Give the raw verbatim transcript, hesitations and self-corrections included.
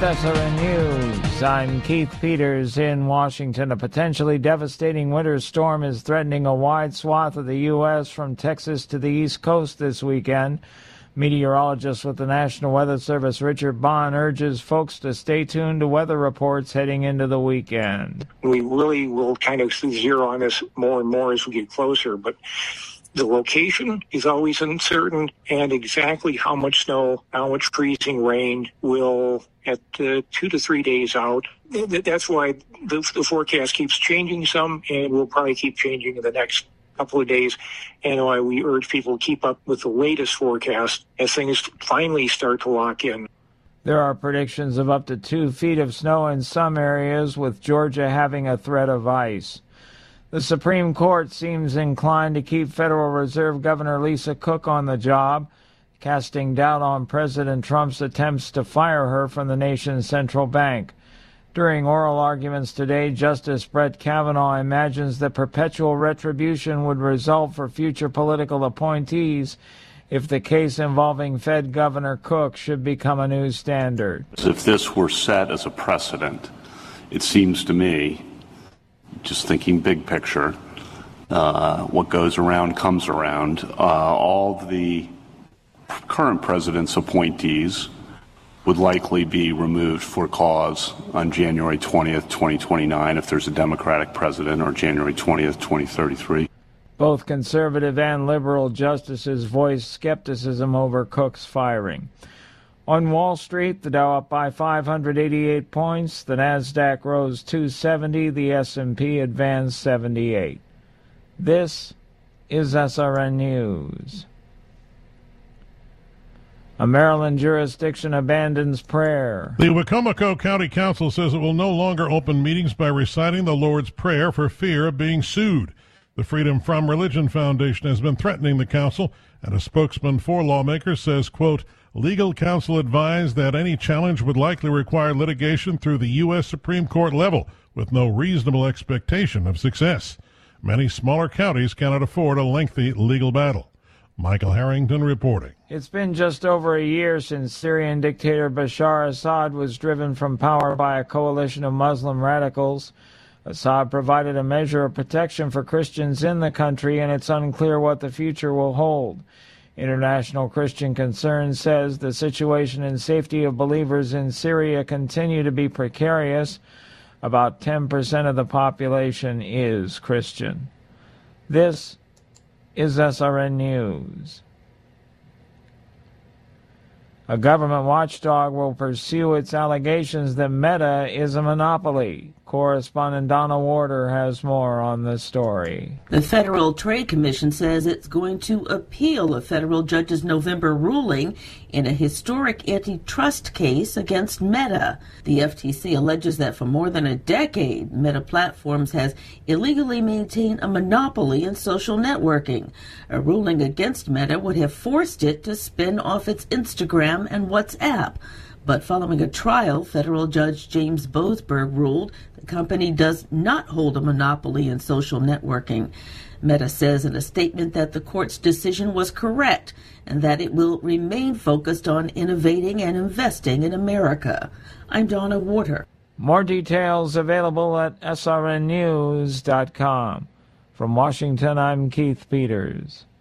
S R N News. I'm Keith Peters in Washington. A potentially devastating winter storm is threatening a wide swath of the U S from Texas to the East Coast this weekend. Meteorologist with the National Weather Service, Richard Bond, urges folks to stay tuned to weather reports heading into the weekend. We really will kind of zero on this more and more as we get closer, but the location is always uncertain, and exactly how much snow, how much freezing rain will at uh, two to three days out. That's why the, the forecast keeps changing some, and will probably keep changing in the next couple of days, and why we urge people to keep up with the latest forecast as things finally start to lock in. There are predictions of up to two feet of snow in some areas, with Georgia having a threat of ice. The Supreme Court seems inclined to keep Federal Reserve Governor Lisa Cook on the job, casting doubt on President Trump's attempts to fire her from the nation's central bank. During oral arguments today, Justice Brett Kavanaugh imagines that perpetual retribution would result for future political appointees if the case involving Fed Governor Cook should become a new standard. If this were set as a precedent, it seems to me, just thinking big picture, uh, what goes around comes around. Uh, all the current president's appointees would likely be removed for cause on January twentieth, twenty twenty-nine, if there's a Democratic president, or January twentieth, twenty thirty-three. Both conservative and liberal justices voiced skepticism over Cook's firing. On Wall Street, the Dow up by five hundred eighty-eight points, the Nasdaq rose two seventy, the S and P advanced seventy-eight. This is S R N News. A Maryland jurisdiction abandons prayer. The Wicomico County Council says it will no longer open meetings by reciting the Lord's Prayer for fear of being sued. The Freedom From Religion Foundation has been threatening the council, and a spokesman for lawmakers says, quote, legal counsel advised that any challenge would likely require litigation through the U S Supreme Court level, with no reasonable expectation of success. Many smaller counties cannot afford a lengthy legal battle. Michael Harrington reporting. It's been just over a year since Syrian dictator Bashar Assad was driven from power by a coalition of Muslim radicals. Assad provided a measure of protection for Christians in the country, and it's unclear what the future will hold. International Christian Concern says the situation and safety of believers in Syria continue to be precarious. About ten percent of the population is Christian. This is S R N News. A government watchdog will pursue its allegations that Meta is a monopoly. Correspondent Donna Warder has more on the story. The Federal Trade Commission says it's going to appeal a federal judge's November ruling in a historic antitrust case against Meta. The F T C alleges that for more than a decade, Meta Platforms has illegally maintained a monopoly in social networking. A ruling against Meta would have forced it to spin off its Instagram and WhatsApp. But following a trial, federal judge James Boasberg ruled the company does not hold a monopoly in social networking. Meta says in a statement that the court's decision was correct and that it will remain focused on innovating and investing in America. I'm Donna Warder. More details available at S R N news dot com. From Washington, I'm Keith Peters.